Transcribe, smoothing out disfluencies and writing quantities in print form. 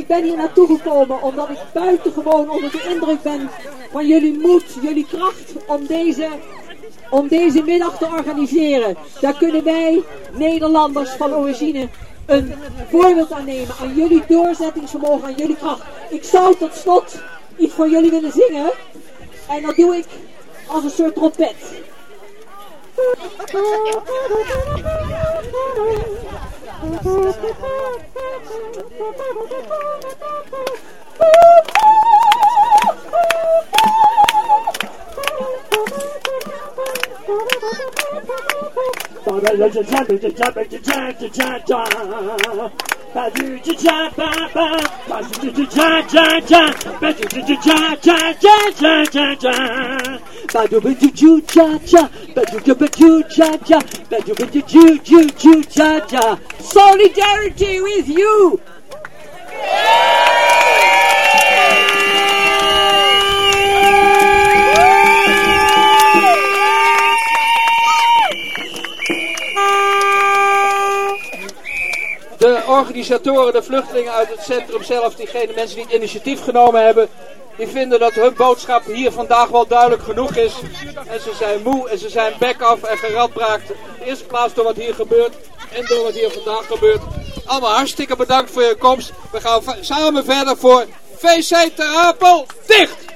Ik ben hier naartoe gekomen omdat ik buitengewoon onder de indruk ben van jullie moed, jullie kracht om deze middag te organiseren. Daar kunnen wij, Nederlanders van origine, een voorbeeld aan nemen. Aan jullie doorzettingsvermogen, aan jullie kracht. Ik zou tot slot iets voor jullie willen zingen. En dat doe ik als een soort trompet. Solidarity with you. De organisatoren, de vluchtelingen uit het centrum zelf, diegene mensen die het initiatief genomen hebben, die vinden dat hun boodschap hier vandaag wel duidelijk genoeg is. En ze zijn moe en ze zijn bek af en geradbraakt. In de eerste plaats door wat hier gebeurt en door wat hier vandaag gebeurt. Allemaal hartstikke bedankt voor je komst. We gaan samen verder voor VC Ter Apel dicht!